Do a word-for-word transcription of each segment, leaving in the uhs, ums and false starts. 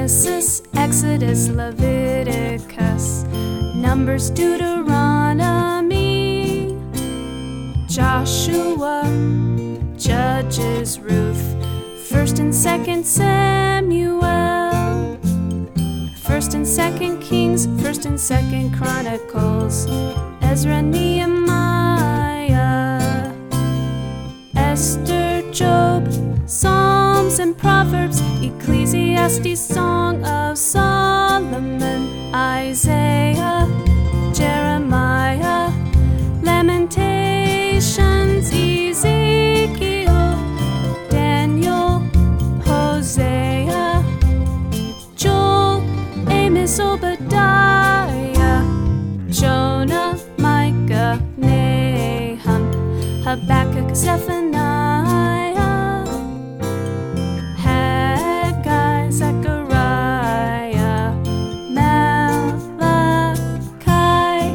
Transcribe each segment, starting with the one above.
Genesis, Exodus, Leviticus, Numbers, Deuteronomy, Joshua, Judges, Ruth, First and Second Samuel, First and Second Kings, First and Second Chronicles, Ezra, Nehemiah, Esther, Job, Psalms and Proverbs, Ecclesiastes, Song of Solomon, Isaiah, Jeremiah, Lamentations, Ezekiel, Daniel, Hosea, Joel, Amos, Obadiah, Jonah, Micah, Nahum, Habakkuk, Zephaniah, Haggai, Zechariah, Malachi,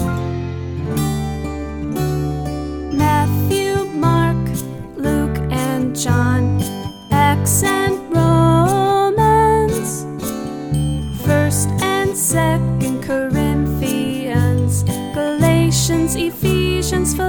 Matthew, Mark, Luke, and John, Acts and Romans, First and Second Corinthians, Galatians, Ephesians,